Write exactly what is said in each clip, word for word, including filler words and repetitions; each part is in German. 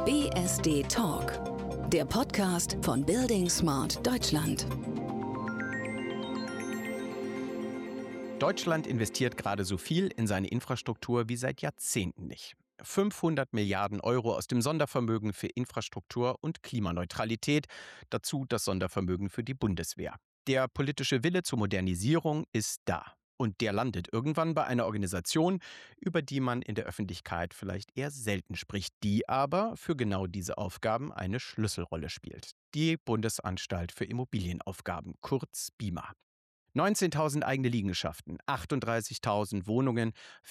B S D Talk, der Podcast von Building Smart Deutschland. Deutschland investiert gerade so viel in seine Infrastruktur wie seit Jahrzehnten nicht. fünfhundert Milliarden Euro aus dem Sondervermögen für Infrastruktur und Klimaneutralität, dazu das Sondervermögen für die Bundeswehr. Der politische Wille zur Modernisierung ist da. Und der landet irgendwann bei einer Organisation, über die man in der Öffentlichkeit vielleicht eher selten spricht, die aber für genau diese Aufgaben eine Schlüsselrolle spielt. Die Bundesanstalt für Immobilienaufgaben, kurz BIMA. neunzehntausend eigene Liegenschaften, achtunddreißigtausend Wohnungen,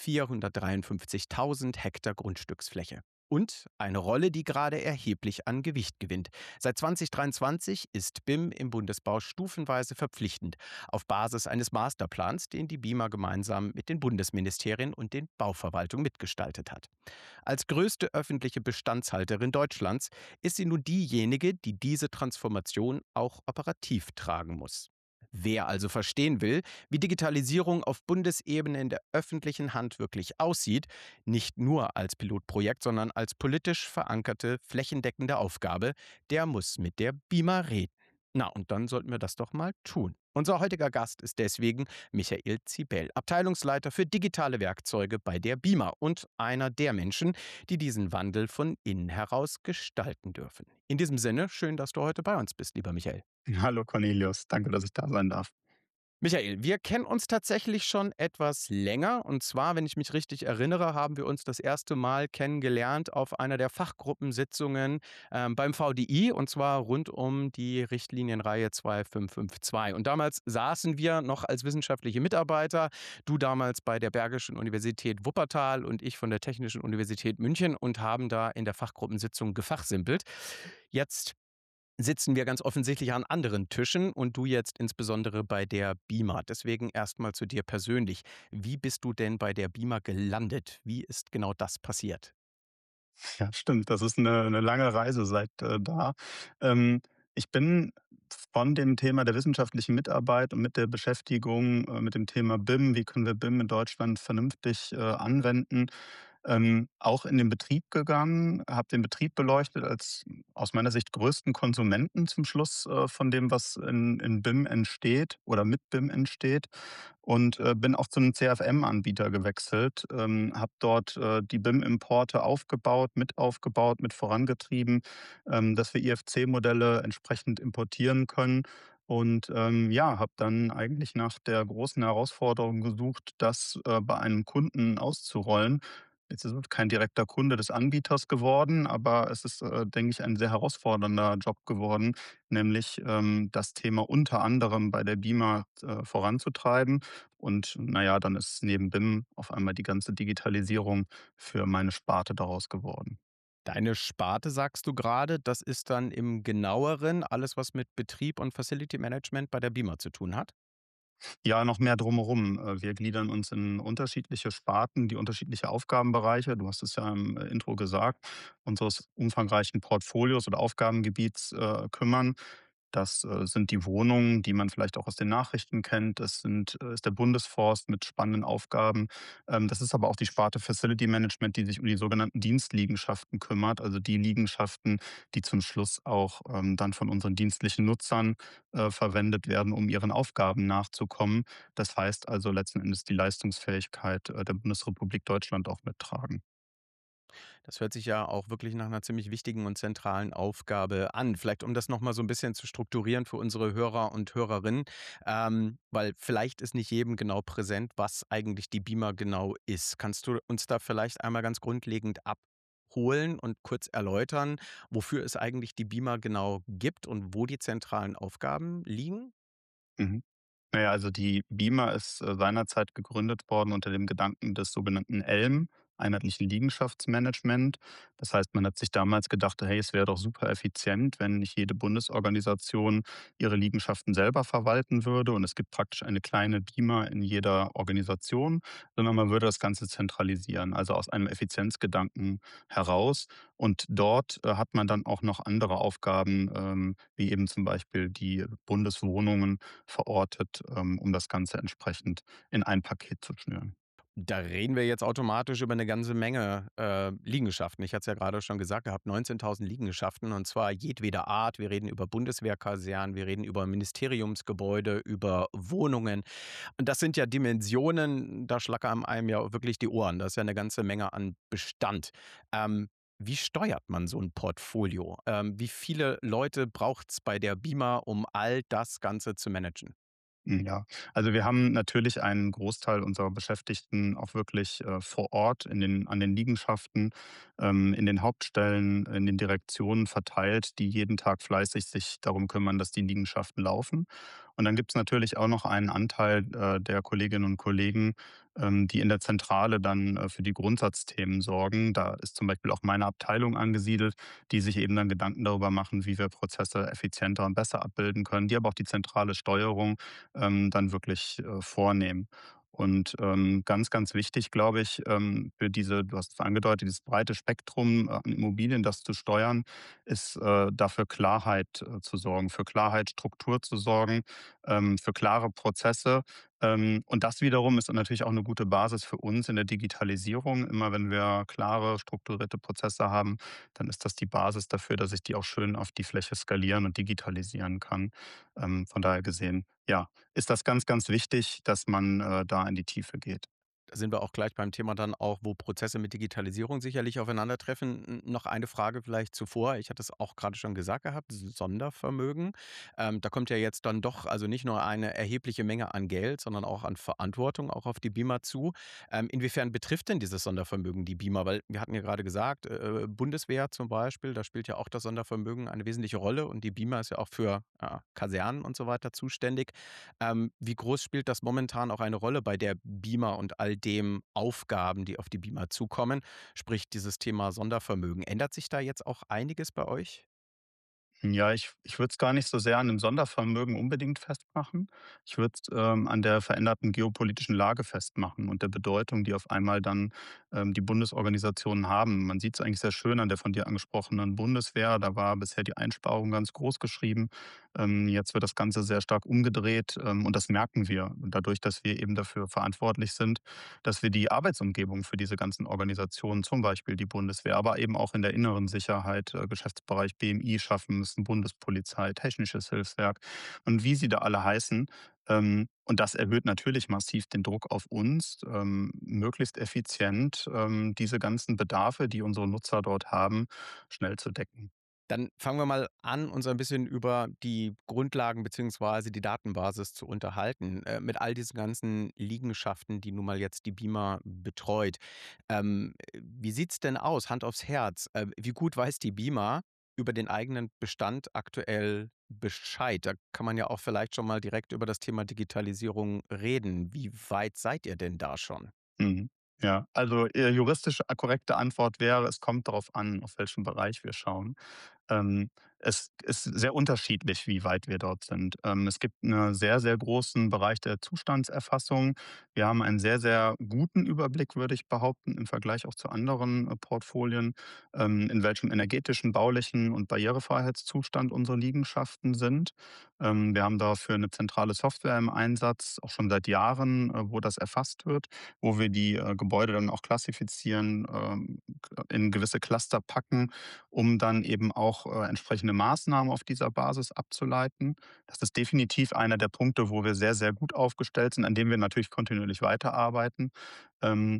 vierhundertdreiundfünfzigtausend Hektar Grundstücksfläche. Und eine Rolle, die gerade erheblich an Gewicht gewinnt. Seit zweitausenddreiundzwanzig ist B I M im Bundesbau stufenweise verpflichtend, auf Basis eines Masterplans, den die BIMA gemeinsam mit den Bundesministerien und den Bauverwaltungen mitgestaltet hat. Als größte öffentliche Bestandshalterin Deutschlands ist sie nun diejenige, die diese Transformation auch operativ tragen muss. Wer also verstehen will, wie Digitalisierung auf Bundesebene in der öffentlichen Hand wirklich aussieht, nicht nur als Pilotprojekt, sondern als politisch verankerte, flächendeckende Aufgabe, der muss mit der BIMA reden. Na, und dann sollten wir das doch mal tun. Unser heutiger Gast ist deswegen Michael Zibel, Abteilungsleiter für digitale Werkzeuge bei der BIMA und einer der Menschen, die diesen Wandel von innen heraus gestalten dürfen. In diesem Sinne, schön, dass du heute bei uns bist, lieber Michael. Hallo Cornelius, danke, dass ich da sein darf. Michael, wir kennen uns tatsächlich schon etwas länger. Und zwar, wenn ich mich richtig erinnere, haben wir uns das erste Mal kennengelernt auf einer der Fachgruppensitzungen ähm, beim V D I, und zwar rund um die Richtlinienreihe zwei fünf fünf zwei. Und damals saßen wir noch als wissenschaftliche Mitarbeiter, du damals bei der Bergischen Universität Wuppertal und ich von der Technischen Universität München, und haben da in der Fachgruppensitzung gefachsimpelt. Jetzt sitzen wir ganz offensichtlich an anderen Tischen und du jetzt insbesondere bei der BIMA. Deswegen erstmal zu dir persönlich. Wie bist du denn bei der BIMA gelandet? Wie ist genau das passiert? Ja, stimmt, das ist eine 'ne lange Reise seit, äh, da. Ähm, ich bin von dem Thema der wissenschaftlichen Mitarbeit und mit der Beschäftigung, äh, mit dem Thema B I M, wie können wir B I M in Deutschland vernünftig, äh, anwenden, ähm, auch in den Betrieb gegangen, habe den Betrieb beleuchtet als aus meiner Sicht größten Konsumenten zum Schluss, äh, von dem, was in in B I M entsteht oder mit B I M entsteht, und, äh, bin auch zu 'nem C F M-Anbieter gewechselt, ähm, habe dort, äh, die B I M-Importe aufgebaut, mit aufgebaut, mit vorangetrieben, ähm, dass wir I F C-Modelle entsprechend importieren können, und, ähm, ja, habe dann eigentlich nach der großen Herausforderung gesucht, das, äh, bei einem Kunden auszurollen. Jetzt ist es kein direkter Kunde des Anbieters geworden, aber es ist, äh, denke ich, ein sehr herausfordernder Job geworden, nämlich, ähm, das Thema unter anderem bei der BIMA, äh, voranzutreiben. Und na ja, dann ist neben B I M auf einmal die ganze Digitalisierung für meine Sparte daraus geworden. Deine Sparte, sagst du gerade, das ist dann im Genaueren alles, was mit Betrieb und Facility Management bei der BIMA zu tun hat? Ja, noch mehr drumherum. Äh, wir gliedern uns in unterschiedliche Sparten, die unterschiedliche Aufgabenbereiche, du hast es ja im äh, Intro gesagt, unseres umfangreichen Portfolios oder Aufgabengebiets, äh, kümmern. Das, äh, sind die Wohnungen, die man vielleicht auch aus den Nachrichten kennt. Das sind äh, ist der Bundesforst mit spannenden Aufgaben. Ähm, das ist aber auch die Sparte Facility Management, die sich um die sogenannten Dienstliegenschaften kümmert, also die Liegenschaften, die zum Schluss auch, ähm, dann von unseren dienstlichen Nutzern, äh, verwendet werden, um ihren Aufgaben nachzukommen. Das heißt also letzten Endes die Leistungsfähigkeit, äh, der Bundesrepublik Deutschland auch mittragen. Das hört sich ja auch wirklich nach einer ziemlich wichtigen und zentralen Aufgabe an. Vielleicht, um das noch mal so ein bisschen zu strukturieren für unsere Hörer und Hörerinnen, ähm, weil vielleicht ist nicht jedem genau präsent, was eigentlich die BIMA genau ist. Kannst du uns da vielleicht einmal ganz grundlegend abholen und kurz erläutern, wofür es eigentlich die BIMA genau gibt und wo die zentralen Aufgaben liegen? Mhm. Na ja, also die BIMA ist, äh, seinerzeit gegründet worden unter dem Gedanken des sogenannten ELM, einheitlichen Liegenschaftsmanagement. Das heißt, man hat sich damals gedacht: „Hey, es wäre doch super effizient, wenn nicht jede Bundesorganisation ihre Liegenschaften selber verwalten würde und es gibt praktisch eine kleine BIMA in jeder Organisation, sondern man würde das Ganze zentralisieren“, also aus einem Effizienzgedanken heraus. Und dort, äh, hat man dann auch noch andere Aufgaben, ähm, wie eben zum Beispiel die Bundeswohnungen verortet, ähm, um das Ganze entsprechend in ein Paket zu schnüren. Da reden wir jetzt automatisch über eine ganze Menge, äh, Liegenschaften. Ich hatte es ja gerade schon gesagt gehabt, neunzehntausend Liegenschaften und zwar jedweder Art. Wir reden über Bundeswehrkasernen, wir reden über Ministeriumsgebäude, über Wohnungen. Und das sind ja Dimensionen, da schlackern einem ja wirklich die Ohren. Das ist ja eine ganze Menge an Bestand. Ähm, Wie steuert man so ein Portfolio? Ähm, wie viele Leute braucht's bei der BIMA, um all das Ganze zu managen? Hm, ja, also wir haben natürlich einen Großteil unserer Beschäftigten auch wirklich, äh, vor Ort in den an den Liegenschaften, ähm, in den Hauptstellen, in den Direktionen verteilt, die jeden Tag fleißig sich darum kümmern, dass die Liegenschaften laufen. Und dann gibt's natürlich auch noch einen Anteil, äh, der Kolleginnen und Kollegen, ähm, die in der Zentrale dann, äh, für die Grundsatzthemen sorgen. Da ist zum Beispiel auch meine Abteilung angesiedelt, die sich eben dann Gedanken darüber machen, wie wir Prozesse effizienter und besser abbilden können, die aber auch die zentrale Steuerung ähm, dann wirklich, äh, vornehmen. Und, ähm, ganz, ganz wichtig, glaube ich, ähm, für diese du hast es angedeutet, dieses breite Spektrum äh, an Immobilien, das zu steuern, ist, äh, dafür Klarheit, äh, zu sorgen, für Klarheit, Struktur zu sorgen, ähm, für klare Prozesse. Ähm, und das wiederum ist dann natürlich auch eine gute Basis für uns in der Digitalisierung. Immer wenn wir klare, strukturierte Prozesse haben, dann ist das die Basis dafür, dass ich die auch schön auf die Fläche skalieren und digitalisieren kann. Ähm, von daher gesehen, ja, ist das ganz, ganz wichtig, dass man, äh, da in die Tiefe geht. Da sind wir auch gleich beim Thema dann auch, wo Prozesse mit Digitalisierung sicherlich aufeinandertreffen. N noch eine Frage vielleicht zuvor. Ich hatte es auch gerade schon gesagt gehabt, Sondervermögen. Ähm, da kommt ja jetzt dann doch also nicht nur eine erhebliche Menge an Geld, sondern auch an Verantwortung auch auf die BIMA zu. Ähm, inwiefern betrifft denn dieses Sondervermögen die BIMA? Weil wir hatten ja gerade gesagt, äh, Bundeswehr zum Beispiel, da spielt ja auch das Sondervermögen eine wesentliche Rolle und die BIMA ist ja auch für, ja, Kasernen und so weiter zuständig. Ähm, wie groß spielt das momentan auch eine Rolle bei der BIMA und all dem Aufgaben, die auf die BIMA zukommen? Sprich, dieses Thema Sondervermögen. Ändert sich da jetzt auch einiges bei euch? Ja, ich ich würde es gar nicht so sehr an dem Sondervermögen unbedingt festmachen. Ich würde es, ähm, an der veränderten geopolitischen Lage festmachen und der Bedeutung, die auf einmal dann, ähm, die Bundesorganisationen haben. Man sieht es eigentlich sehr schön an der von dir angesprochenen Bundeswehr. Da war bisher die Einsparung ganz groß geschrieben. Ähm, jetzt wird das Ganze sehr stark umgedreht, ähm, und das merken wir dadurch, dass wir eben dafür verantwortlich sind, dass wir die Arbeitsumgebung für diese ganzen Organisationen, zum Beispiel die Bundeswehr, aber eben auch in der inneren Sicherheit, äh, Geschäftsbereich B M I schaffen müssen, Bundespolizei, Technisches Hilfswerk und wie sie da alle heißen. Ähm, und das erhöht natürlich massiv den Druck auf uns, ähm, möglichst effizient ähm, diese ganzen Bedarfe, die unsere Nutzer dort haben, schnell zu decken. Dann fangen wir mal an, uns ein bisschen über die Grundlagen beziehungsweise die Datenbasis zu unterhalten, äh, mit all diesen ganzen Liegenschaften, die nun mal jetzt die BIMA betreut. Ähm, wie sieht's denn aus, Hand aufs Herz? Äh, wie gut weiß die BIMA über den eigenen Bestand aktuell Bescheid? Da kann man ja auch vielleicht schon mal direkt über das Thema Digitalisierung reden. Wie weit seid ihr denn da schon? Mhm. Ja, also, äh, juristisch korrekte Antwort wäre, es kommt darauf an, auf welchen Bereich wir schauen. Ähm, es ist sehr unterschiedlich, wie weit wir dort sind. Ähm, es gibt einen sehr, sehr großen Bereich der Zustandserfassung. Wir haben einen sehr, sehr guten Überblick, würde ich behaupten, im Vergleich auch zu anderen, äh, Portfolien, ähm, in welchem energetischen, baulichen und Barrierefreiheitszustand unsere Liegenschaften sind. Ähm, wir haben dafür eine zentrale Software im Einsatz, auch schon seit Jahren, äh, wo das erfasst wird, wo wir die, äh, Gebäude dann auch klassifizieren, ähm, in gewisse Cluster packen, um dann eben auch, äh, entsprechende Maßnahmen auf dieser Basis abzuleiten. Das ist definitiv einer der Punkte, wo wir sehr, sehr gut aufgestellt sind, an dem wir natürlich kontinuierlich weiterarbeiten. Ähm,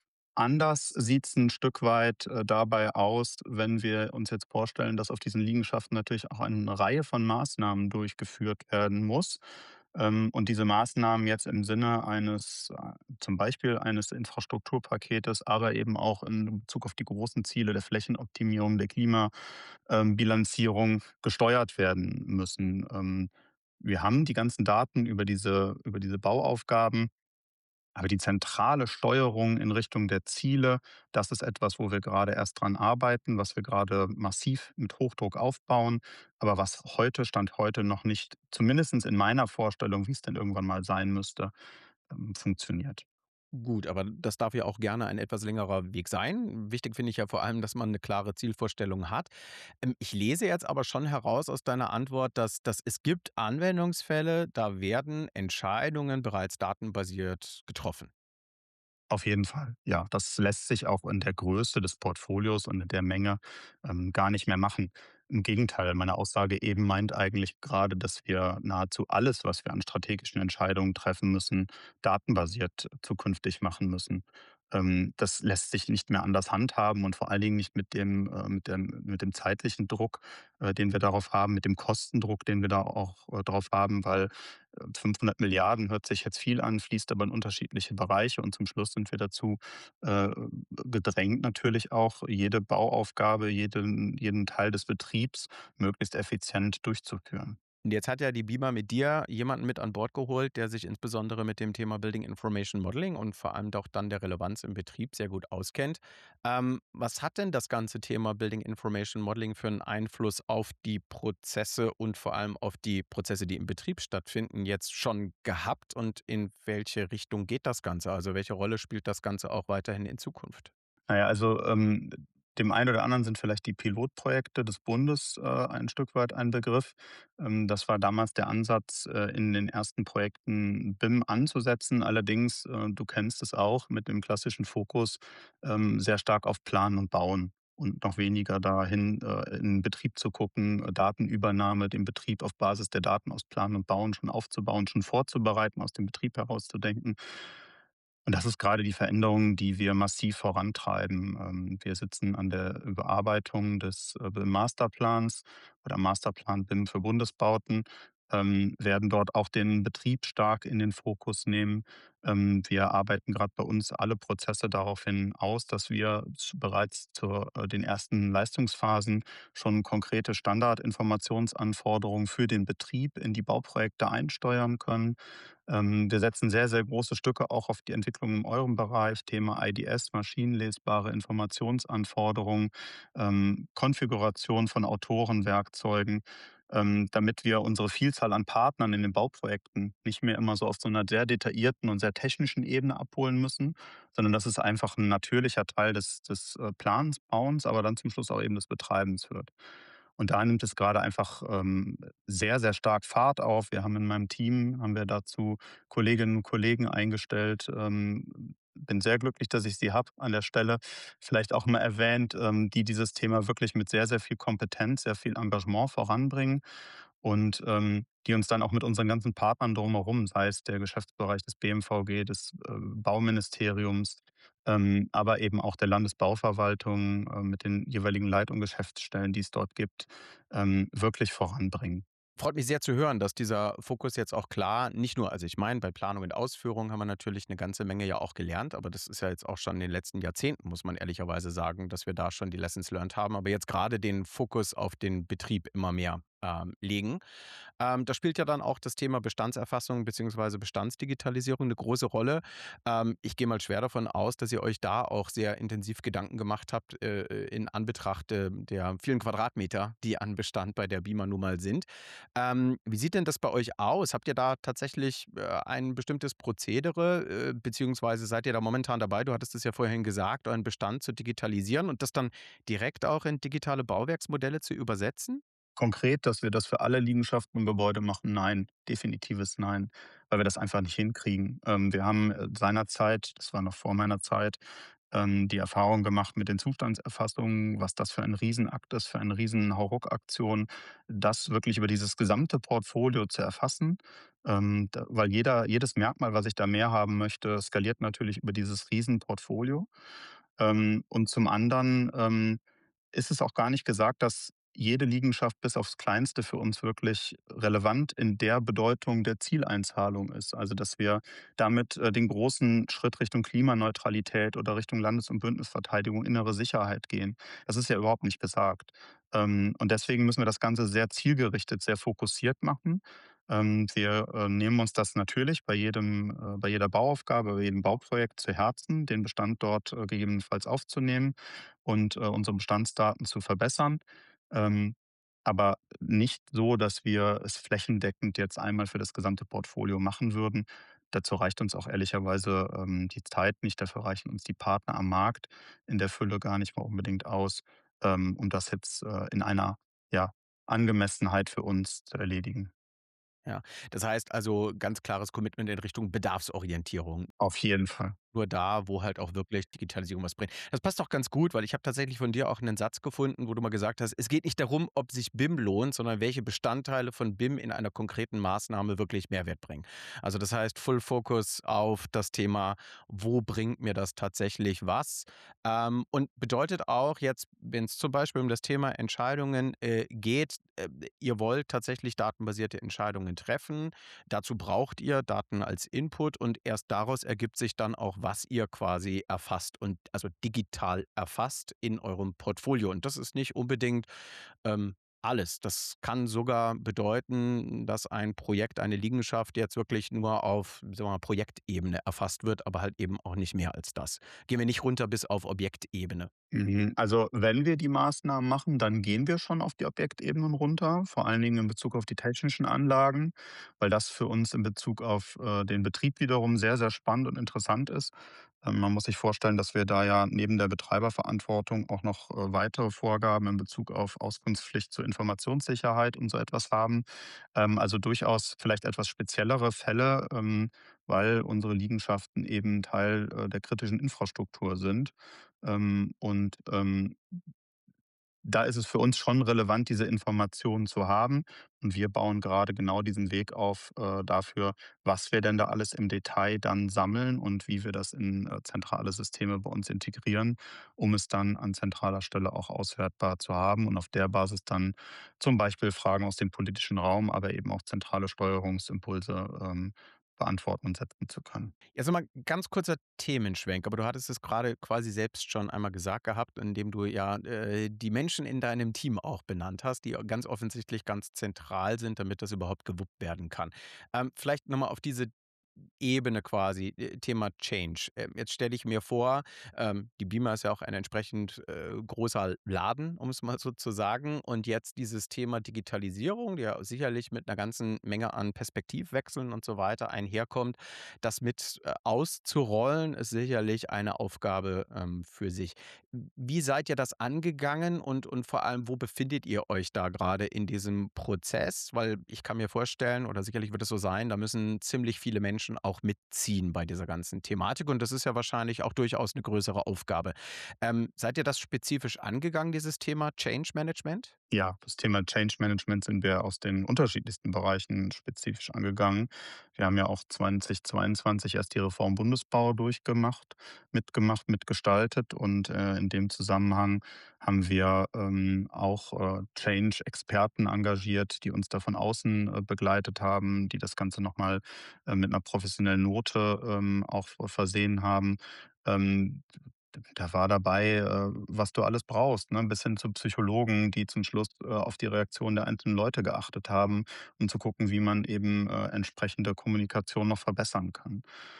Anders sieht es ein Stück weit, äh, dabei aus, wenn wir uns jetzt vorstellen, dass auf diesen Liegenschaften natürlich auch eine Reihe von Maßnahmen durchgeführt werden muss. Ähm, und diese Maßnahmen jetzt im Sinne eines, äh, zum Beispiel eines Infrastrukturpaketes, aber eben auch in Bezug auf die großen Ziele der Flächenoptimierung, der Klima ähm, Bilanzierung gesteuert werden müssen. Ähm, wir haben die ganzen Daten über diese über diese Bauaufgaben, aber die zentrale Steuerung in Richtung der Ziele, das ist etwas, wo wir gerade erst dran arbeiten, was wir gerade massiv mit Hochdruck aufbauen, aber was heute Stand heute noch nicht, zumindest in meiner Vorstellung, wie es denn irgendwann mal sein müsste, ähm, funktioniert. Gut, aber das darf ja auch gerne ein etwas längerer Weg sein. Wichtig finde ich ja vor allem, dass man eine klare Zielvorstellung hat. Ähm, ich lese jetzt aber schon heraus aus deiner Antwort, dass dass es gibt Anwendungsfälle, da werden Entscheidungen bereits datenbasiert getroffen. Auf jeden Fall. Ja, das lässt sich auch in der Größe des Portfolios und in der Menge, ähm, gar nicht mehr machen. Im Gegenteil, meine Aussage eben meint eigentlich gerade, dass wir nahezu alles, was wir an strategischen Entscheidungen treffen müssen, datenbasiert zukünftig machen müssen. Ähm, das lässt sich nicht mehr anders handhaben und vor allen Dingen nicht mit dem, äh, mit dem mit dem zeitlichen Druck, äh, den wir darauf haben, mit dem Kostendruck, den wir da auch, äh, drauf haben, weil äh, fünfhundert Milliarden hört sich jetzt viel an, fließt aber in unterschiedliche Bereiche und zum Schluss sind wir dazu äh, gedrängt natürlich auch, jede Bauaufgabe, jeden jeden Teil des Betriebs möglichst effizient durchzuführen. Und jetzt hat ja die BIMA mit dir jemanden mit an Bord geholt, der sich insbesondere mit dem Thema Building Information Modeling und vor allem doch dann der Relevanz im Betrieb sehr gut auskennt. Ähm, was hat denn das ganze Thema Building Information Modeling für einen Einfluss auf die Prozesse und vor allem auf die Prozesse, die im Betrieb stattfinden, jetzt schon gehabt und in welche Richtung geht das Ganze? Also welche Rolle spielt das Ganze auch weiterhin in Zukunft? Na ja, also, ähm, dem einen oder anderen sind vielleicht die Pilotprojekte des Bundes, äh, ein Stück weit ein Begriff. Ähm, das war damals der Ansatz, äh, in den ersten Projekten B I M anzusetzen. Allerdings, äh, du kennst es auch, mit dem klassischen Fokus, ähm, sehr stark auf Planen und Bauen und noch weniger dahin, äh, in Betrieb zu gucken, äh, Datenübernahme, den Betrieb auf Basis der Daten aus Planen und Bauen schon aufzubauen, schon vorzubereiten, aus dem Betrieb herauszudenken. Und das ist gerade die Veränderung, die wir massiv vorantreiben. Ähm, wir sitzen an der Überarbeitung des, äh, B I M-Masterplans oder Masterplan B I M für Bundesbauten, ähm, werden dort auch den Betrieb stark in den Fokus nehmen. Ähm, wir arbeiten gerade bei uns alle Prozesse daraufhin aus, dass wir z bereits zu, äh, den ersten Leistungsphasen schon konkrete Standardinformationsanforderungen für den Betrieb in die Bauprojekte einsteuern können. Ähm, wir setzen sehr, sehr große Stücke auch auf die Entwicklung in eurem Bereich, Thema I D S, maschinenlesbare Informationsanforderungen, ähm, Konfiguration von Autorenwerkzeugen, ähm, damit wir unsere Vielzahl an Partnern in den Bauprojekten nicht mehr immer so auf so einer sehr detaillierten und sehr technischen Ebene abholen müssen, sondern das ist einfach ein natürlicher Teil des des, äh, Plans, Bauens, aber dann zum Schluss auch eben des Betreibens wird. Und da nimmt es gerade einfach, ähm, sehr, sehr stark Fahrt auf. Wir haben in meinem Team haben wir dazu Kolleginnen und Kollegen eingestellt. Ähm, bin sehr glücklich, dass ich sie habe an der Stelle. Vielleicht auch mal erwähnt, ähm, die dieses Thema wirklich mit sehr, sehr viel Kompetenz, sehr viel Engagement voranbringen und, ähm, die uns dann auch mit unseren ganzen Partnern drumherum, sei es der Geschäftsbereich des B M V G, des, äh, Bauministeriums, ähm, aber eben auch der Landesbauverwaltung, äh, mit den jeweiligen Leit und Geschäftsstellen, die es dort gibt, ähm, wirklich voranbringen. Freut mich sehr zu hören, dass dieser Fokus jetzt auch klar nicht nur, also ich meine, bei Planung und Ausführung haben wir natürlich eine ganze Menge ja auch gelernt, aber das ist ja jetzt auch schon in den letzten Jahrzehnten, muss man ehrlicherweise sagen, dass wir da schon die Lessons learned haben, aber jetzt gerade den Fokus auf den Betrieb immer mehr, ähm, legen. Ähm, da spielt ja dann auch das Thema Bestandserfassung beziehungsweise Bestandsdigitalisierung eine große Rolle. Ähm, ich gehe mal schwer davon aus, dass ihr euch da auch sehr intensiv Gedanken gemacht habt, äh, in Anbetracht, äh, der vielen Quadratmeter, die an Bestand bei der BIMA nun mal sind. Ähm, wie sieht denn das bei euch aus? Habt ihr da tatsächlich, äh, ein bestimmtes Prozedere, äh, beziehungsweise seid ihr da momentan dabei, du hattest es ja vorhin gesagt, euren Bestand zu digitalisieren und das dann direkt auch in digitale Bauwerksmodelle zu übersetzen? Konkret, dass wir das für alle Liegenschaften und Gebäude machen, nein, definitives Nein, weil wir das einfach nicht hinkriegen. Ähm, wir haben, äh, seinerzeit, das war noch vor meiner Zeit, ähm, die Erfahrung gemacht mit den Zustandserfassungen, was das für ein Riesenakt ist, für eine riesen Hauruck-Aktion, das wirklich über dieses gesamte Portfolio zu erfassen, ähm, da weil jeder jedes Merkmal, was ich da mehr haben möchte, skaliert natürlich über dieses Riesenportfolio. Ähm, und zum anderen, ähm, ist es auch gar nicht gesagt, dass jede Liegenschaft bis aufs Kleinste für uns wirklich relevant in der Bedeutung der Zieleinzahlung ist. Also, dass wir damit, äh, den großen Schritt Richtung Klimaneutralität oder Richtung Landes- und Bündnisverteidigung, innere Sicherheit gehen. Das ist ja überhaupt nicht gesagt. Ähm, und deswegen müssen wir das Ganze sehr zielgerichtet, sehr fokussiert machen. Ähm, wir, äh, nehmen uns das natürlich bei jedem äh, bei jeder Bauaufgabe, bei jedem Bauprojekt zu Herzen, den Bestand dort, äh, gegebenenfalls aufzunehmen und, äh, unsere Bestandsdaten zu verbessern. Ähm, aber nicht so, dass wir es flächendeckend jetzt einmal für das gesamte Portfolio machen würden. Dazu reicht uns auch ehrlicherweise, ähm, die Zeit nicht. Dafür reichen uns die Partner am Markt in der Fülle gar nicht mal unbedingt aus, ähm, um das jetzt, äh, in einer, ja, Angemessenheit für uns zu erledigen. Ja. Das heißt also, ganz klares Commitment in Richtung Bedarfsorientierung. Auf jeden Fall. nur da, wo halt auch wirklich Digitalisierung was bringt. Das passt doch ganz gut, weil ich habe tatsächlich von dir auch einen Satz gefunden, wo du mal gesagt hast: „Es geht nicht darum, ob sich B I M lohnt, sondern welche Bestandteile von B I M in einer konkreten Maßnahme wirklich Mehrwert bringen.“ Also, das heißt, Full Focus auf das Thema: „Wo bringt mir das tatsächlich was?“ Ähm, und bedeutet auch jetzt, wenn es zum Beispiel um das Thema Entscheidungen, äh, geht, äh, ihr wollt tatsächlich datenbasierte Entscheidungen treffen. Dazu braucht ihr Daten als Input und erst daraus ergibt sich dann auch, was ihr quasi erfasst und also digital erfasst in eurem Portfolio. Und das ist nicht unbedingt ähm, alles. Das kann sogar bedeuten, dass ein Projekt, eine Liegenschaft jetzt wirklich nur auf, sagen wir mal, Projektebene erfasst wird, aber halt eben auch nicht mehr als das. Gehen wir nicht runter bis auf Objektebene. Mhm. Also, wenn wir die Maßnahmen machen, dann gehen wir schon auf die Objektebenen runter, vor allen Dingen in Bezug auf die technischen Anlagen, weil das für uns in Bezug auf, äh, den Betrieb wiederum sehr, sehr spannend und interessant ist. Ähm, man muss sich vorstellen, dass wir da ja neben der Betreiberverantwortung auch noch, äh, weitere Vorgaben in Bezug auf Auskunftspflicht zur Informationssicherheit und so etwas haben. Ähm, also durchaus vielleicht etwas speziellere Fälle, ähm, weil unsere Liegenschaften eben Teil, äh, der kritischen Infrastruktur sind. Ähm, und, ähm, Da ist es für uns schon relevant, diese Informationen zu haben. Und wir bauen gerade genau diesen Weg auf, äh, dafür, was wir denn da alles im Detail dann sammeln und wie wir das in, äh, zentrale Systeme bei uns integrieren, um es dann an zentraler Stelle auch auswertbar zu haben und auf der Basis dann zum Beispiel Fragen aus dem politischen Raum, aber eben auch zentrale Steuerungsimpulse, ähm, beantworten und setzen zu können. Jetzt noch mal ganz kurzer Themenschwenk, aber du hattest es gerade quasi selbst schon einmal gesagt gehabt, indem du ja, äh, die Menschen in deinem Team auch benannt hast, die ganz offensichtlich ganz zentral sind, damit das überhaupt gewuppt werden kann. Ähm, vielleicht noch mal auf diese Ebene quasi, äh, Thema Change. Ähm, jetzt stelle ich mir vor, ähm, die Beamer ist ja auch ein entsprechend, äh, großer Laden, um es mal so zu sagen. Und jetzt dieses Thema Digitalisierung, die ja sicherlich mit einer ganzen Menge an Perspektivwechseln und so weiter einherkommt. Das mit, äh, auszurollen, ist sicherlich eine Aufgabe, ähm, für sich. Wie seid ihr das angegangen und und vor allem, wo befindet ihr euch da gerade in diesem Prozess? Weil ich kann mir vorstellen oder sicherlich wird es so sein, da müssen ziemlich viele Menschen auch mitziehen bei dieser ganzen Thematik und das ist ja wahrscheinlich auch durchaus eine größere Aufgabe. Ähm, seid ihr das spezifisch angegangen, dieses Thema Change Management? Ja, das Thema Change Management sind wir aus den unterschiedlichsten Bereichen spezifisch angegangen. Wir haben ja auch zweitausendzweiundzwanzig erst die Reform Bundesbau durchgemacht, mitgemacht, mitgestaltet und, äh, in dem Zusammenhang haben wir, ähm, auch, äh, Change-Experten engagiert, die uns da von außen, äh, begleitet haben, die das Ganze noch mal, äh, mit einer professionellen Note, ähm, auch versehen haben. Ähm, Da war dabei, äh, was du alles brauchst, ne, bis hin zu Psychologen, die zum Schluss, äh, auf die Reaktion der einzelnen Leute geachtet haben, um zu gucken, wie man eben, äh, entsprechende Kommunikation noch verbessern kann.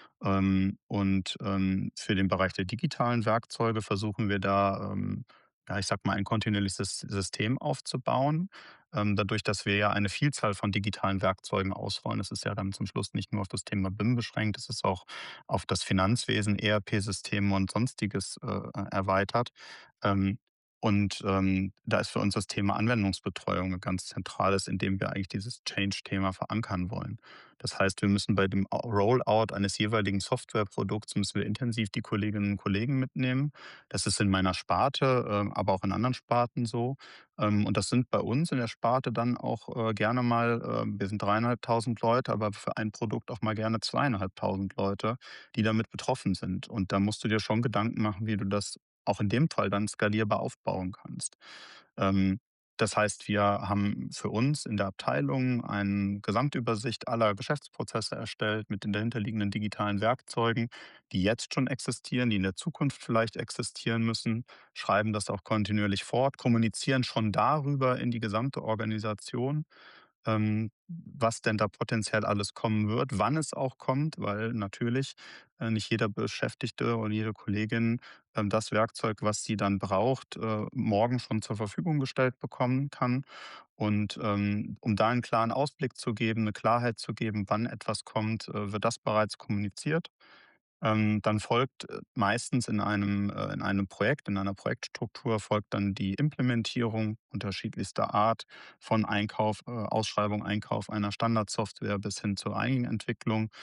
Ähm, und, ähm, für den Bereich der digitalen Werkzeuge versuchen wir da, ähm, ja, ich sage mal, ein kontinuierliches System aufzubauen. Ähm, dadurch, dass wir ja eine Vielzahl von digitalen Werkzeugen ausrollen. Es ist ja dann zum Schluss nicht nur auf das Thema B I M beschränkt, es ist auch auf das Finanzwesen, E R P-Systeme und Sonstiges, äh, erweitert. Ähm, und, ähm, da ist für uns das Thema Anwendungsbetreuung 'n ganz zentrales, in dem wir eigentlich dieses Change-Thema verankern wollen. Das heißt, wir müssen bei dem Rollout eines jeweiligen Softwareprodukts müssen wir intensiv die Kolleginnen und Kollegen mitnehmen. Das ist in meiner Sparte, ähm, aber auch in anderen Sparten so. Ähm, und das sind bei uns in der Sparte dann auch, äh, gerne mal, äh wir sind dreitausendfünfhundert Leute, aber für ein Produkt auch mal gerne zweitausendfünfhundert Leute, die damit betroffen sind. Und da musst du dir schon Gedanken machen, wie du das auch in dem Fall dann skalierbar aufbauen kannst. Ähm, Das heißt, wir haben für uns in der Abteilung eine Gesamtübersicht aller Geschäftsprozesse erstellt mit den dahinterliegenden digitalen Werkzeugen, die jetzt schon existieren, die in der Zukunft vielleicht existieren müssen, schreiben das auch kontinuierlich fort, kommunizieren schon darüber in die gesamte Organisation, ähm, was denn da potenziell alles kommen wird, wann es auch kommt, weil natürlich äh, nicht jeder Beschäftigte und jede Kollegin ähm, das Werkzeug, was sie dann braucht, äh, morgen schon zur Verfügung gestellt bekommen kann. Und ähm, um da einen klaren Ausblick zu geben, eine Klarheit zu geben, wann etwas kommt, äh, wird das bereits kommuniziert. Ähm, dann folgt äh, meistens in einem, äh, in einem Projekt, in einer Projektstruktur folgt dann die Implementierung unterschiedlichster Art von Einkauf, äh, Ausschreibung, Einkauf einer Standardsoftware bis hin zur Eigenentwicklung.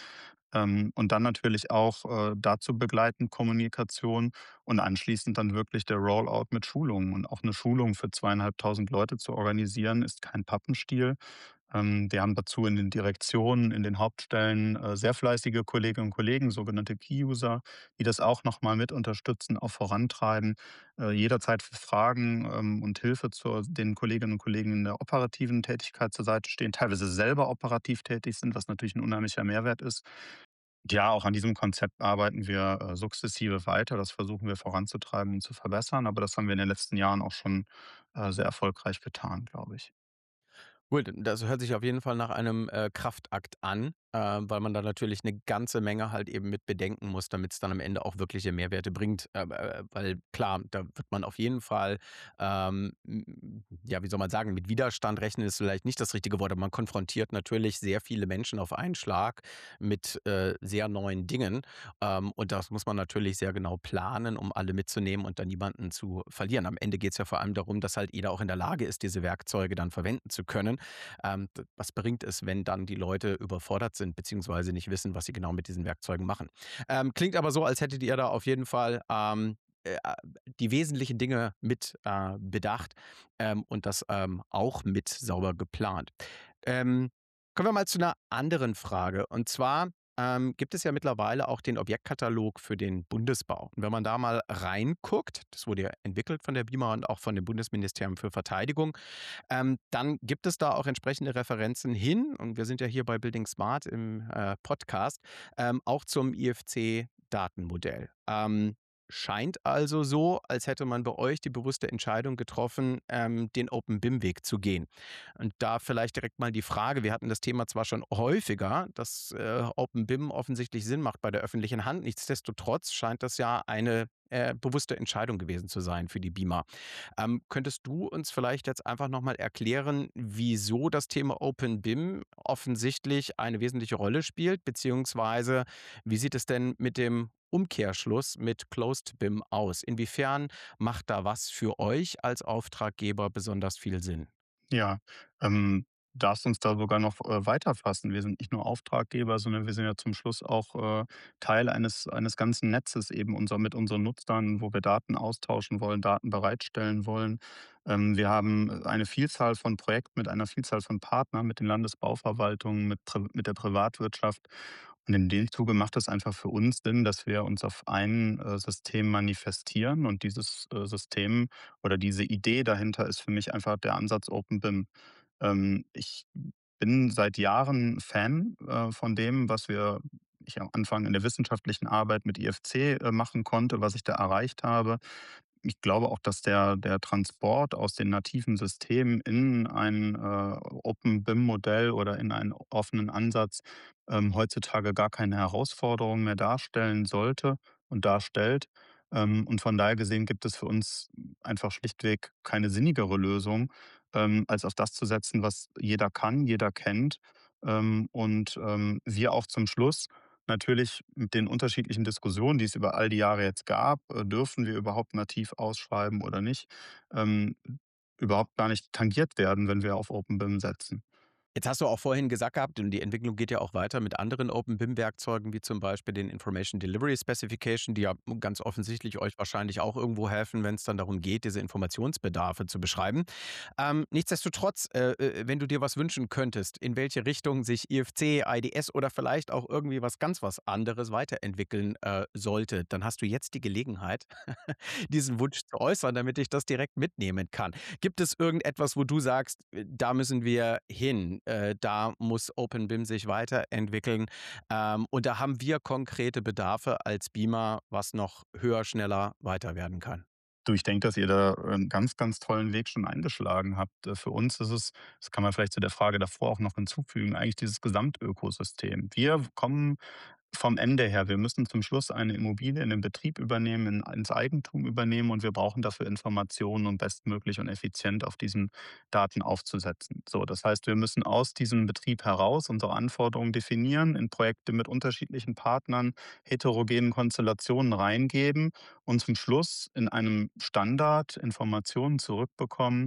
Ähm, und dann natürlich auch, äh, dazu begleitend Kommunikation und anschließend dann wirklich der Rollout mit Schulungen. Und auch eine Schulung für zweitausendfünfhundert Leute zu organisieren, ist kein Pappenstiel. Ähm, wir haben dazu in den Direktionen, in den Hauptstellen, äh, sehr fleißige Kolleginnen und Kollegen, sogenannte Key-User, die das auch noch mal mit unterstützen, auch vorantreiben, äh, jederzeit für Fragen, ähm, und Hilfe zu den Kolleginnen und Kollegen in der operativen Tätigkeit zur Seite stehen, teilweise selber operativ tätig sind, was natürlich ein unheimlicher Mehrwert ist. Ja, auch an diesem Konzept arbeiten wir, äh, sukzessive weiter. Das versuchen wir voranzutreiben und zu verbessern, aber das haben wir in den letzten Jahren auch schon, äh, sehr erfolgreich getan, glaube ich. Gut, das hört sich auf jeden Fall nach einem, äh, Kraftakt an, äh, weil man da natürlich eine ganze Menge halt eben mit bedenken muss, damit es dann am Ende auch wirkliche Mehrwerte bringt. Äh, äh, weil klar, da wird man auf jeden Fall, ähm, hm, ja, wie soll man sagen, mit Widerstand rechnen ist vielleicht nicht das richtige Wort, aber man konfrontiert natürlich sehr viele Menschen auf einen Schlag mit, äh, sehr neuen Dingen. Ähm, und das muss man natürlich sehr genau planen, um alle mitzunehmen und dann niemanden zu verlieren. Am Ende geht es ja vor allem darum, dass halt jeder auch in der Lage ist, diese Werkzeuge dann verwenden zu können. Ähm, d Was bringt es, wenn dann die Leute überfordert sind, beziehungsweise nicht wissen, was sie genau mit diesen Werkzeugen machen? Ähm, klingt aber so, als hättet ihr da auf jeden Fall, ähm, äh, die wesentlichen Dinge mit, äh, bedacht, ähm, und das, ähm, auch mit sauber geplant. Ähm, Kommen wir mal zu einer anderen Frage. Und zwar, ähm, gibt es ja mittlerweile auch den Objektkatalog für den Bundesbau. Und wenn man da mal reinguckt, das wurde ja entwickelt von der B I M A und auch von dem Bundesministerium für Verteidigung, ähm, dann gibt es da auch entsprechende Referenzen hin, und wir sind ja hier bei Building Smart im, äh, Podcast, ähm, auch zum I F C-Datenmodell. Ähm, scheint also so, als hätte man bei euch die bewusste Entscheidung getroffen, ähm, den Open B I M-Weg zu gehen. Und da vielleicht direkt mal die Frage, wir hatten das Thema zwar schon häufiger, dass, äh, Open B I M offensichtlich Sinn macht bei der öffentlichen Hand. Nichtsdestotrotz scheint das ja eine, äh, bewusste Entscheidung gewesen zu sein für die B I M A. Ähm, könntest du uns vielleicht jetzt einfach noch mal erklären, wieso das Thema Open B I M offensichtlich eine wesentliche Rolle spielt, beziehungsweise wie sieht es denn mit dem Umkehrschluss mit Closed B I M aus? Inwiefern macht da was für euch als Auftraggeber besonders viel Sinn? Ja, ähm, darfst uns da sogar noch, äh, weiter fassen. Wir sind nicht nur Auftraggeber, sondern wir sind ja zum Schluss auch, äh, Teil eines eines ganzen Netzes eben unser mit unseren Nutzern, wo wir Daten austauschen wollen, Daten bereitstellen wollen. Ähm, wir haben eine Vielzahl von Projekten mit einer Vielzahl von Partnern, mit den Landesbauverwaltungen, mit Pri mit der Privatwirtschaft. Und in dem Zuge macht es einfach für uns Sinn, dass wir uns auf ein, äh, System manifestieren, und dieses, äh, System oder diese Idee dahinter ist für mich einfach der Ansatz Open B I M. Ähm, ich bin seit Jahren Fan, äh, von dem, was wir ich am Anfang in der wissenschaftlichen Arbeit mit I F C, äh, machen konnte, was ich da erreicht habe. Ich glaube auch, dass der der Transport aus den nativen Systemen in ein, äh, Open B I M-Modell oder in einen offenen Ansatz, ähm, heutzutage gar keine Herausforderung mehr darstellen sollte und darstellt. Ähm, und von daher gesehen gibt es für uns einfach schlichtweg keine sinnigere Lösung, ähm, als auf das zu setzen, was jeder kann, jeder kennt. Ähm, und, ähm, wir auch zum Schluss natürlich mit den unterschiedlichen Diskussionen, die es über all die Jahre jetzt gab, äh, dürfen wir überhaupt nativ ausschreiben oder nicht, ähm, überhaupt gar nicht tangiert werden, wenn wir auf Open B I M setzen. Jetzt hast du auch vorhin gesagt gehabt, und die Entwicklung geht ja auch weiter mit anderen Open B I M-Werkzeugen, wie zum Beispiel den Information Delivery Specification, die ja ganz offensichtlich euch wahrscheinlich auch irgendwo helfen, wenn es dann darum geht, diese Informationsbedarfe zu beschreiben. Ähm, nichtsdestotrotz, äh, äh, wenn du dir was wünschen könntest, in welche Richtung sich I F C, I D S oder vielleicht auch irgendwie was ganz was anderes weiterentwickeln äh, sollte, dann hast du jetzt die Gelegenheit, diesen Wunsch zu äußern, damit ich das direkt mitnehmen kann. Gibt es irgendetwas, wo du sagst, äh, da müssen wir hin, äh, da muss Open B I M sich weiterentwickeln, ähm, und da haben wir konkrete Bedarfe als B I M A, was noch höher, schneller weiter werden kann? Du, ich denke, dass ihr da äh, 'n ganz, ganz tollen Weg schon eingeschlagen habt. Äh, für uns ist es, das kann man vielleicht zu der Frage davor auch noch hinzufügen, eigentlich dieses Gesamtökosystem. Wir kommen vom Ende her, wir müssen zum Schluss eine Immobilie in den Betrieb übernehmen, in ins Eigentum übernehmen, und wir brauchen dafür Informationen, um bestmöglich und effizient auf diesen Daten aufzusetzen. So, das heißt, wir müssen aus diesem Betrieb heraus unsere Anforderungen definieren, in Projekte mit unterschiedlichen Partnern, heterogenen Konstellationen reingeben und zum Schluss in einem Standard Informationen zurückbekommen,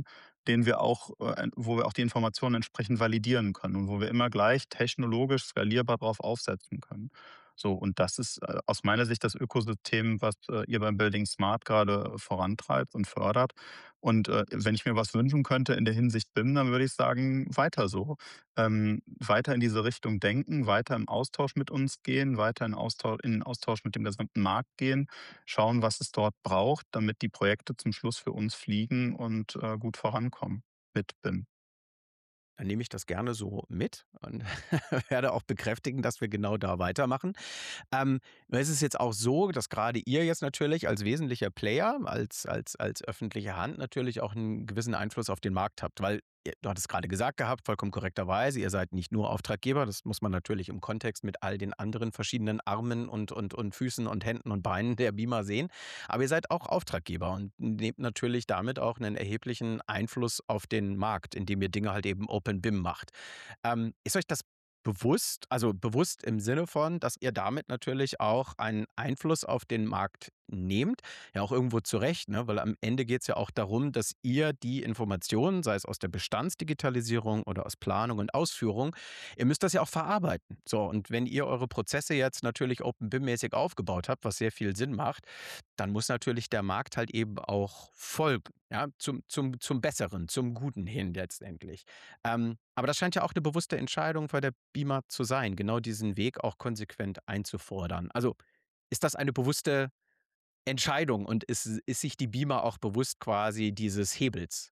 den wir auch äh, wo wir auch die Informationen entsprechend validieren können und wo wir immer gleich technologisch skalierbar drauf aufsetzen können. So, und das ist, äh, aus meiner Sicht das Ökosystem, was, äh, ihr beim Building Smart gerade vorantreibt und fördert. Und, äh, wenn ich mir was wünschen könnte in der Hinsicht B I M, dann würde ich sagen, weiter so. Ähm, weiter in diese Richtung denken, weiter im Austausch mit uns gehen, weiter in Austau in Austausch mit dem gesamten Markt gehen, schauen, was es dort braucht, damit die Projekte zum Schluss für uns fliegen und, äh, gut vorankommen mit B I M. Dann nehme ich das gerne so mit und werde auch bekräftigen, dass wir genau da weitermachen. Ähm, nur ist es jetzt auch so, dass gerade ihr jetzt natürlich als wesentlicher Player, als als als öffentliche Hand natürlich auch einen gewissen Einfluss auf den Markt habt, weil ihr du hattest gerade gesagt gehabt, vollkommen korrekterweise, ihr seid nicht nur Auftraggeber, das muss man natürlich im Kontext mit all den anderen verschiedenen Armen und und und Füßen und Händen und Beinen der Beamer sehen. Aber ihr seid auch Auftraggeber und nehmt natürlich damit auch einen erheblichen Einfluss auf den Markt, indem ihr Dinge halt eben Open B I M macht. Ähm, ist euch das bewusst, also bewusst im Sinne von, dass ihr damit natürlich auch einen Einfluss auf den Markt nehmt, ja auch irgendwo zu Recht, ne? Weil am Ende geht es ja auch darum, dass ihr die Informationen, sei es aus der Bestandsdigitalisierung oder aus Planung und Ausführung, ihr müsst das ja auch verarbeiten. So, und wenn ihr eure Prozesse jetzt natürlich Open B I M-mäßig aufgebaut habt, was sehr viel Sinn macht, dann muss natürlich der Markt halt eben auch folgen, ja, zum zum zum Besseren, zum Guten hin letztendlich. Ähm, aber das scheint ja auch eine bewusste Entscheidung bei der Beamer zu sein, genau diesen Weg auch konsequent einzufordern. Also, ist das eine bewusste Entscheidung und ist ist sich die Beamer auch bewusst quasi dieses Hebels?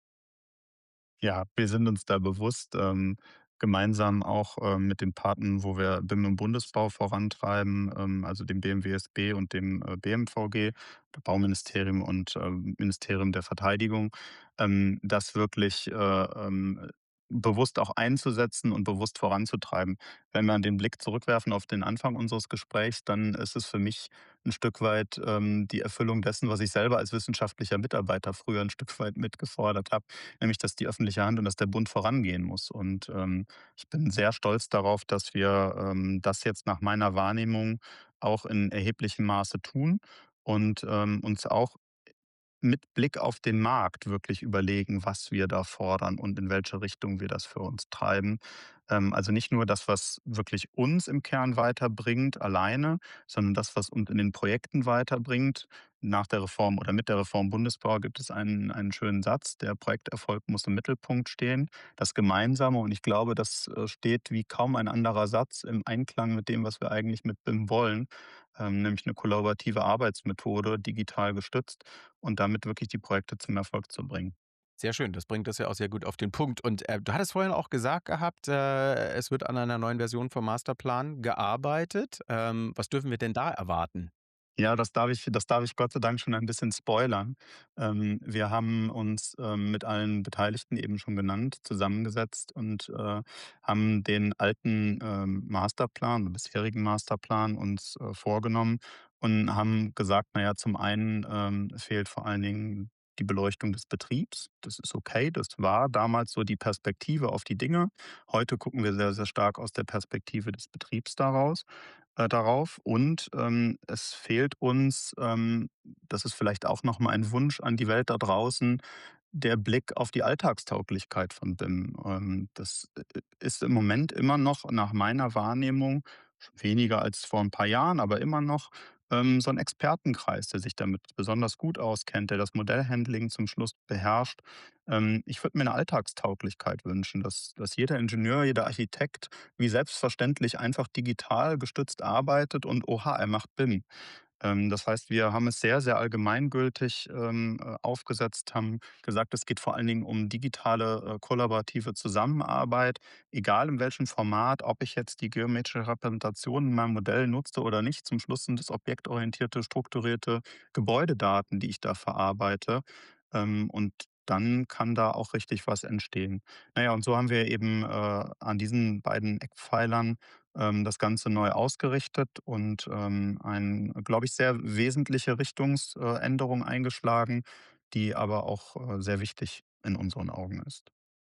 Ja, wir sind uns da bewusst, ähm, gemeinsam auch, ähm, mit den Partnern, wo wir B I M im Bundesbau vorantreiben, ähm, also dem B M W S B und dem, äh, B M V G, Bauministerium und, ähm, Ministerium der Verteidigung, ähm, das wirklich, äh, ähm, bewusst auch einzusetzen und bewusst voranzutreiben. Wenn wir den Blick zurückwerfen auf den Anfang unseres Gesprächs, dann ist es für mich ein Stück weit, ähm, die Erfüllung dessen, was ich selber als wissenschaftlicher Mitarbeiter früher ein Stück weit mitgefordert habe, nämlich dass die öffentliche Hand und dass der Bund vorangehen muss. Und ähm, ich bin sehr stolz darauf, dass wir ähm, das jetzt nach meiner Wahrnehmung auch in erheblichem Maße tun und ähm, uns auch mit Blick auf den Markt wirklich überlegen, was wir da fordern und in welche Richtung wir das für uns treiben. Ähm, also nicht nur das, was wirklich uns im Kern weiterbringt alleine, sondern das, was uns in den Projekten weiterbringt. Nach der Reform oder mit der Reform Bundesbau gibt es einen, einen schönen Satz: Der Projekterfolg muss im Mittelpunkt stehen. Das Gemeinsame, und ich glaube, das äh, steht wie kaum ein anderer Satz im Einklang mit dem, was wir eigentlich mit B I M wollen, ähm, nämlich eine kollaborative Arbeitsmethode, digital gestützt und damit wirklich die Projekte zum Erfolg zu bringen. Sehr schön, das bringt das ja auch sehr gut auf den Punkt. Und, äh, du hattest vorhin auch gesagt gehabt, äh, es wird an einer neuen Version vom Masterplan gearbeitet. Ähm, was dürfen wir denn da erwarten? Ja, das darf ich das darf ich Gott sei Dank schon ein bisschen spoilern. Ähm, wir haben uns, ähm, mit allen Beteiligten eben schon genannt, zusammengesetzt und, äh, haben den alten, ähm, Masterplan, den bisherigen Masterplan uns, äh, vorgenommen und haben gesagt: „Na ja, zum einen, ähm, fehlt vor allen Dingen die Beleuchtung des Betriebs. Das ist okay. Das war damals so die Perspektive auf die Dinge. Heute gucken wir sehr, sehr stark aus der Perspektive des Betriebs daraus äh, darauf. Und ähm, es fehlt uns, ähm, das ist vielleicht auch noch mal ein Wunsch an die Welt da draußen, der Blick auf die Alltagstauglichkeit von B I M. Ähm, das äh, ist im Moment immer noch nach meiner Wahrnehmung weniger als vor ein paar Jahren, aber immer noch ähm, so ein Expertenkreis, der sich damit besonders gut auskennt, der das Modellhandling zum Schluss beherrscht. Ähm, ich würde mir eine Alltagstauglichkeit wünschen, dass, dass jeder Ingenieur, jeder Architekt wie selbstverständlich einfach digital gestützt arbeitet und oha, er macht B I M. Ähm, das heißt, wir haben es sehr, sehr allgemeingültig ähm, äh, aufgesetzt, haben gesagt, es geht vor allen Dingen um digitale äh, kollaborative Zusammenarbeit, egal in welchem Format, ob ich jetzt die geometrische Repräsentation in meinem Modell nutze oder nicht. Zum Schluss sind es objektorientierte, strukturierte Gebäudedaten, die ich da verarbeite. Ähm, und dann kann da auch richtig was entstehen. Naja, und so haben wir eben äh, an diesen beiden Eckpfeilern ähm, das Ganze neu ausgerichtet und ähm, eine, glaube ich, sehr wesentliche Richtungsänderung eingeschlagen, die aber auch äh, sehr wichtig in unseren Augen ist.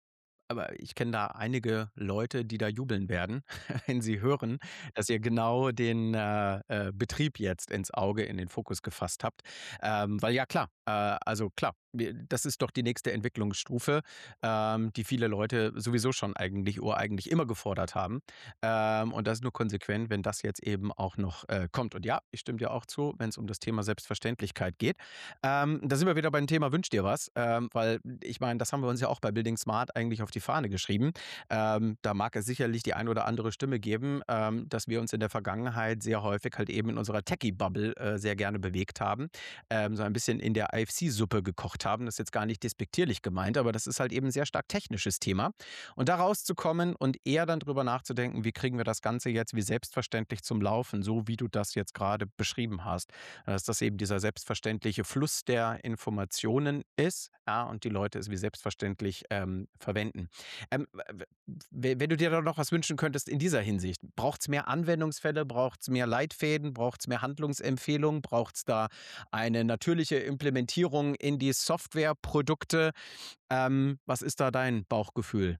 Aber ich kenne da einige Leute, die da jubeln werden, wenn sie hören, dass ihr genau den, äh, äh, Betrieb jetzt ins Auge, in den Fokus gefasst habt. Ähm, weil ja klar, Äh, also klar, wir das ist doch die nächste Entwicklungsstufe, ähm, die viele Leute sowieso schon eigentlich ureigenlich immer gefordert haben. Ähm, und das ist nur konsequent, wenn das jetzt eben auch noch, äh, kommt. Und ja, ich stimme dir auch zu, wenn es um das Thema Selbstverständlichkeit geht. Ähm, da sind wir wieder beim Thema „Wünsch dir was“, ähm, weil ich meine, das haben wir uns ja auch bei Building Smart eigentlich auf die Fahne geschrieben. Ähm, da mag es sicherlich die ein oder andere Stimme geben, ähm, dass wir uns in der Vergangenheit sehr häufig halt eben in unserer Techie-Bubble, äh, sehr gerne bewegt haben, ähm, so ein bisschen in der I F C-Suppe gekocht haben. Das ist jetzt gar nicht despektierlich gemeint, aber das ist halt eben 'n sehr stark technisches Thema. Und da rauszukommen und eher dann drüber nachzudenken: „Wie kriegen wir das Ganze jetzt wie selbstverständlich zum Laufen“, so wie du das jetzt gerade beschrieben hast. Dass das eben dieser selbstverständliche Fluss der Informationen ist, ja, und die Leute es wie selbstverständlich, ähm, verwenden. Ähm, w w wenn du dir da noch was wünschen könntest in dieser Hinsicht, braucht's mehr Anwendungsfälle, braucht's mehr Leitfäden, braucht's mehr Handlungsempfehlungen, braucht's da eine natürliche Implementierung in die Softwareprodukte? Ähm, was ist da dein Bauchgefühl?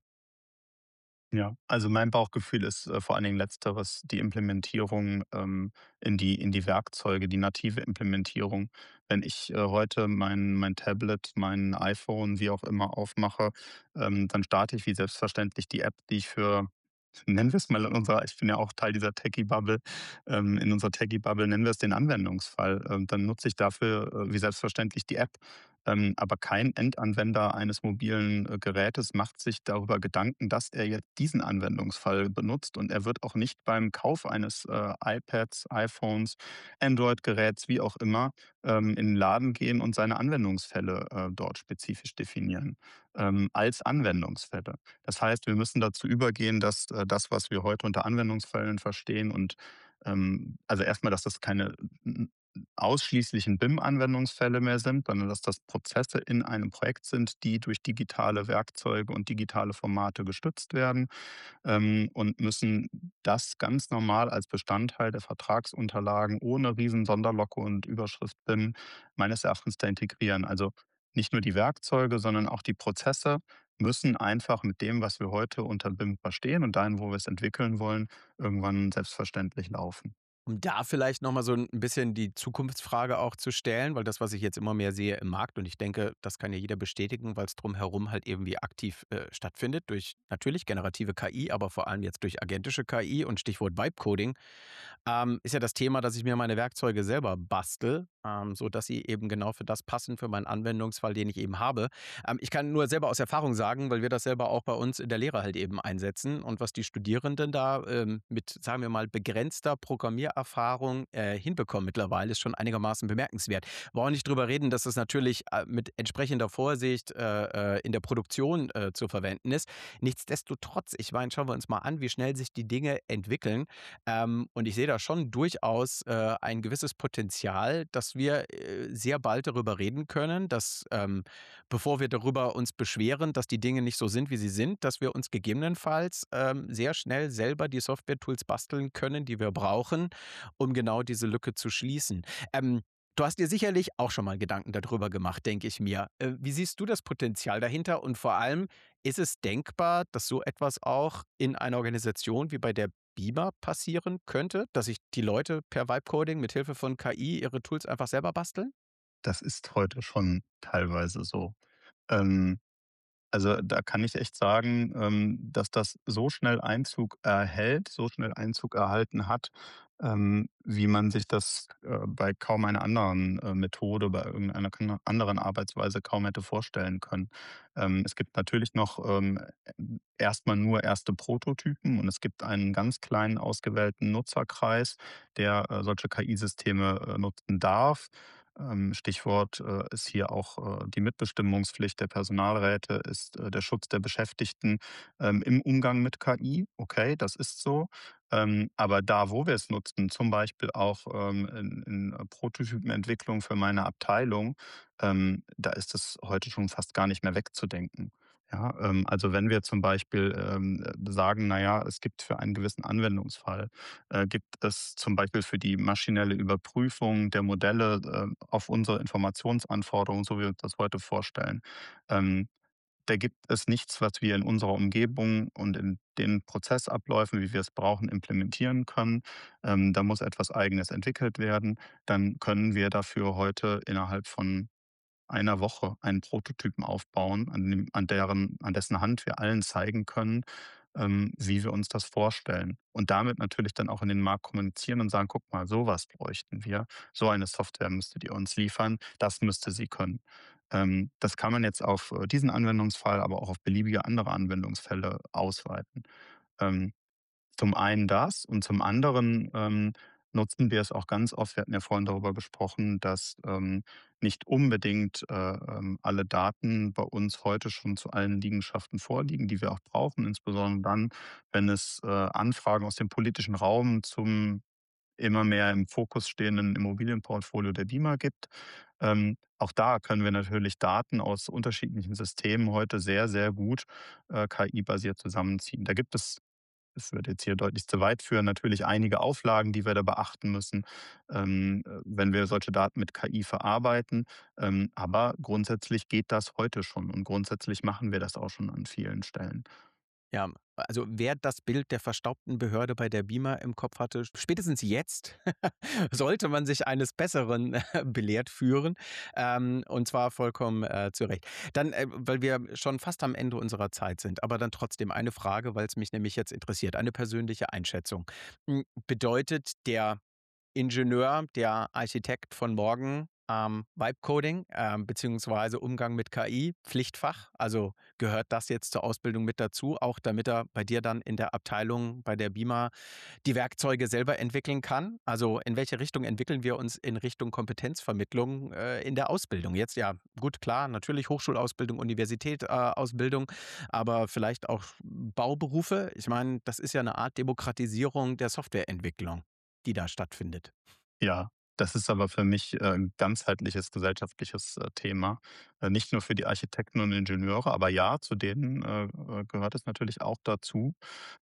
Ja, also mein Bauchgefühl ist, äh, vor allen Dingen letzteres, die Implementierung, ähm, in die in die Werkzeuge, die native Implementierung. Wenn ich, äh, heute mein mein Tablet, mein iPhone, wie auch immer, aufmache, ähm, dann starte ich wie selbstverständlich die App, die ich für nennen wir es mal in unserer ich bin ja auch Teil dieser Techie-Bubble, ähm, in unserer Techie-Bubble nennen wir es den Anwendungsfall. Ähm, dann nutze ich dafür, äh, wie selbstverständlich die App. Ähm, aber kein Endanwender eines mobilen, äh, Gerätes macht sich darüber Gedanken, dass er jetzt diesen Anwendungsfall benutzt, und er wird auch nicht beim Kauf eines, äh, iPads, iPhones, Android-Geräts, wie auch immer, ähm, in den Laden gehen und seine Anwendungsfälle, äh, dort spezifisch definieren, ähm, als Anwendungsfälle. Das heißt, wir müssen dazu übergehen, dass, äh, das, was wir heute unter Anwendungsfällen verstehen und, ähm also erstmal, dass das keine ausschließlichen B I M-Anwendungsfälle mehr sind, sondern dass das Prozesse in einem Projekt sind, die durch digitale Werkzeuge und digitale Formate gestützt werden, ähm, und müssen das ganz normal als Bestandteil der Vertragsunterlagen ohne riesen Sonderlocke und Überschrift B I M meines Erachtens da integrieren. Also nicht nur die Werkzeuge, sondern auch die Prozesse müssen einfach mit dem, was wir heute unter B I M verstehen und dahin, wo wir es entwickeln wollen, irgendwann selbstverständlich laufen. Um da vielleicht noch mal so ein bisschen die Zukunftsfrage auch zu stellen, weil das, was ich jetzt immer mehr sehe im Markt und ich denke, das kann ja jeder bestätigen, weil's drumherum halt irgendwie aktiv, äh, stattfindet durch natürlich generative K I, aber vor allem jetzt durch agentische K I und Stichwort Vibe Coding, ähm, ist ja das Thema, dass ich mir meine Werkzeuge selber bastel, ähm, sodass sie eben genau für das passen, für meinen Anwendungsfall, den ich eben habe. Ähm, ich kann nur selber aus Erfahrung sagen, weil wir das selber auch bei uns in der Lehre halt eben einsetzen und was die Studierenden da, ähm, mit, sagen wir mal, begrenzter Programmiererfahrung, äh, hinbekommen mittlerweile, ist schon einigermaßen bemerkenswert. Wollen wir nicht drüber reden, dass das natürlich, äh, mit entsprechender Vorsicht, äh, äh, in der Produktion, äh, zu verwenden ist. Nichtsdestotrotz, ich meine, schauen wir uns mal an, wie schnell sich die Dinge entwickeln. Ähm, und ich sehe da schon durchaus, äh, ein gewisses Potenzial, dass wir, äh, sehr bald darüber reden können, dass, ähm, bevor wir darüber uns beschweren, dass die Dinge nicht so sind, wie sie sind, dass wir uns gegebenenfalls, ähm, sehr schnell selber die Software-Tools basteln können, die wir brauchen, um genau diese Lücke zu schließen. Ähm, du hast dir sicherlich auch schon mal Gedanken darüber gemacht, denke ich mir. Äh, wie siehst du das Potenzial dahinter? Und vor allem, ist es denkbar, dass so etwas auch in einer Organisation wie bei der Biber passieren könnte, dass sich die Leute per Vibe-Coding mit Hilfe von K I ihre Tools einfach selber basteln? Das ist heute schon teilweise so. Ähm Also, da kann ich echt sagen, ähm, dass das so schnell Einzug erhält, so schnell Einzug erhalten hat, ähm, wie man sich das, äh, bei kaum einer anderen, äh, Methode, bei irgendeiner kana anderen Arbeitsweise kaum hätte vorstellen können. Ähm, es gibt natürlich noch, ähm, erst nur erste Prototypen, und es gibt einen ganz kleinen ausgewählten Nutzerkreis, der, äh, solche K I-Systeme, äh, nutzen darf. Ähm, Stichwort, äh, ist hier auch, äh, die Mitbestimmungspflicht der Personalräte, ist, äh, der Schutz der Beschäftigten, ähm, im Umgang mit K I. Okay, das ist so. Ähm, aber da, wo wir es nutzen, zum Beispiel auch, ähm, in in äh, Prototypenentwicklung für meine Abteilung, ähm, da ist es heute schon fast gar nicht mehr wegzudenken. Ja, ähm, also wenn wir zum Beispiel, ähm, äh, sagen, na ja, es gibt für einen gewissen Anwendungsfall äh, gibt es zum Beispiel für die maschinelle Überprüfung der Modelle, äh, auf unsere Informationsanforderungen, so wie wir uns das heute vorstellen. Ähm, Da gibt es nichts, was wir in unserer Umgebung und in den Prozessabläufen, wie wir es brauchen, implementieren können. Ähm, da muss etwas Eigenes entwickelt werden. Dann können wir dafür heute innerhalb von einer Woche einen Prototypen aufbauen, an dem an deren an dessen Hand wir allen zeigen können, ähm, wie wir uns das vorstellen. Und damit natürlich dann auch in den Markt kommunizieren und sagen: „Guck mal, so was bräuchten wir. So eine Software müsstet ihr uns liefern. Das müsste sie können.“ Ähm, das kann man jetzt auf, äh, diesen Anwendungsfall, aber auch auf beliebige andere Anwendungsfälle ausweiten. Ähm, Zum einen das und zum anderen, ähm, nutzen wir es auch ganz oft. Wir hatten ja vorhin darüber gesprochen, dass, ähm, nicht unbedingt, äh, ähm, alle Daten bei uns heute schon zu allen Liegenschaften vorliegen, die wir auch brauchen, insbesondere dann, wenn es, äh, Anfragen aus dem politischen Raum zum immer mehr im Fokus stehenden Immobilienportfolio der BIMA gibt. Ähm, auch da können wir natürlich Daten aus unterschiedlichen Systemen heute sehr, sehr gut, äh, K I-basiert zusammenziehen. Da gibt es, es wird jetzt hier deutlich zu weit führen, natürlich einige Auflagen, die wir da beachten müssen, ähm, äh, wenn wir solche Daten mit K I verarbeiten. Ähm, aber grundsätzlich geht das heute schon und grundsätzlich machen wir das auch schon an vielen Stellen. Ja, also wer das Bild der verstaubten Behörde bei der BIMA im Kopf hatte, spätestens jetzt sollte man sich eines Besseren äh, belehrt führen. Ähm, und zwar vollkommen äh, zu Recht. Dann, äh, weil wir schon fast am Ende unserer Zeit sind, aber dann trotzdem eine Frage, weil es mich nämlich jetzt interessiert, eine persönliche Einschätzung. Hm, Bedeutet der Ingenieur, der Architekt von morgen, ähm, Vibe-Coding, ähm, beziehungsweise Umgang mit K I, Pflichtfach? Also gehört das jetzt zur Ausbildung mit dazu, auch damit er bei dir dann in der Abteilung bei der BIMA die Werkzeuge selber entwickeln kann? Also in welche Richtung entwickeln wir uns in Richtung Kompetenzvermittlung äh, in der Ausbildung? Jetzt ja, gut, klar, natürlich Hochschulausbildung, Universität, äh, Ausbildung, aber vielleicht auch Bauberufe. Ich meine, das ist ja eine Art Demokratisierung der Softwareentwicklung, die da stattfindet. Ja, das ist aber für mich, äh, 'n ganzheitliches gesellschaftliches, äh, Thema. Äh, nicht nur für die Architekten und Ingenieure, aber ja, zu denen, äh, äh, gehört es natürlich auch dazu,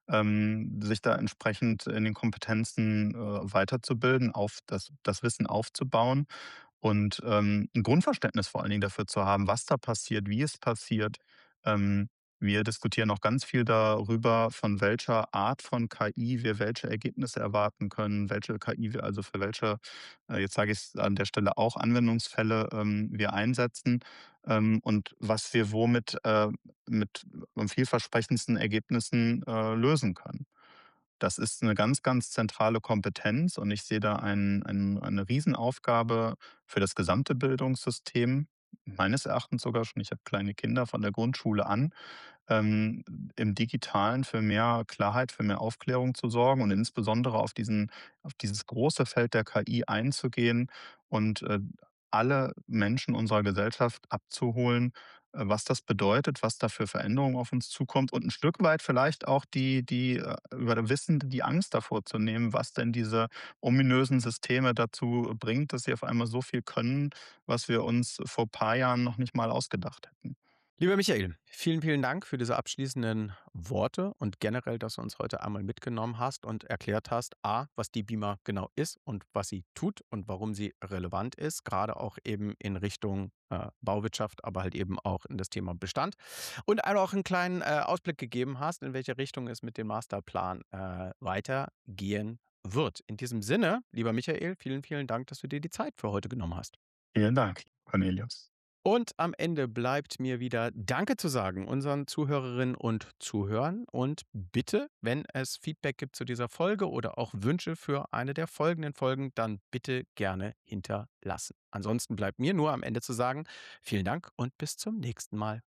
ähm, sich da entsprechend in den Kompetenzen, äh, weiterzubilden, auf das das Wissen aufzubauen und, ähm, 'n Grundverständnis vor allen Dingen dafür zu haben, was da passiert, wie es passiert. Ähm, Wir diskutieren auch ganz viel darüber, von welcher Art von K I wir welche Ergebnisse erwarten können, welche K I wir also für welche, äh, jetzt sage ich es an der Stelle auch, Anwendungsfälle, ähm, wir einsetzen, ähm, und was wir womit, äh, mit am vielversprechendsten Ergebnissen, äh, lösen können. Das ist eine ganz, ganz zentrale Kompetenz und ich sehe da ein ein eine Riesenaufgabe für das gesamte Bildungssystem, meines Erachtens sogar schon. Ich habe kleine Kinder von der Grundschule an, ähm, im Digitalen für mehr Klarheit, für mehr Aufklärung zu sorgen und insbesondere auf diesen auf dieses große Feld der K I einzugehen und, äh, alle Menschen unserer Gesellschaft abzuholen, äh, was das bedeutet, was da für Veränderungen auf uns zukommt und ein Stück weit vielleicht auch die die, äh, über Wissen die Angst davor zu nehmen, was denn diese ominösen Systeme dazu bringt, dass sie auf einmal so viel können, was wir uns vor ein paar Jahren noch nicht mal ausgedacht hätten. Lieber Michael, vielen, vielen Dank für diese abschließenden Worte und generell, dass du uns heute einmal mitgenommen hast und erklärt hast, A, was die BIMA genau ist und was sie tut und warum sie relevant ist, gerade auch eben in Richtung äh, Bauwirtschaft, aber halt eben auch in das Thema Bestand. Und auch einen kleinen äh, Ausblick gegeben hast, in welche Richtung es mit dem Masterplan äh, weitergehen wird. In diesem Sinne, lieber Michael, vielen, vielen Dank, dass du dir die Zeit für heute genommen hast. Vielen Dank, Cornelius. Und am Ende bleibt mir wieder Danke zu sagen, unseren Zuhörerinnen und Zuhörern. Und bitte, wenn es Feedback gibt zu dieser Folge oder auch Wünsche für eine der folgenden Folgen, dann bitte gerne hinterlassen. Ansonsten bleibt mir nur am Ende zu sagen, vielen Dank und bis zum nächsten Mal.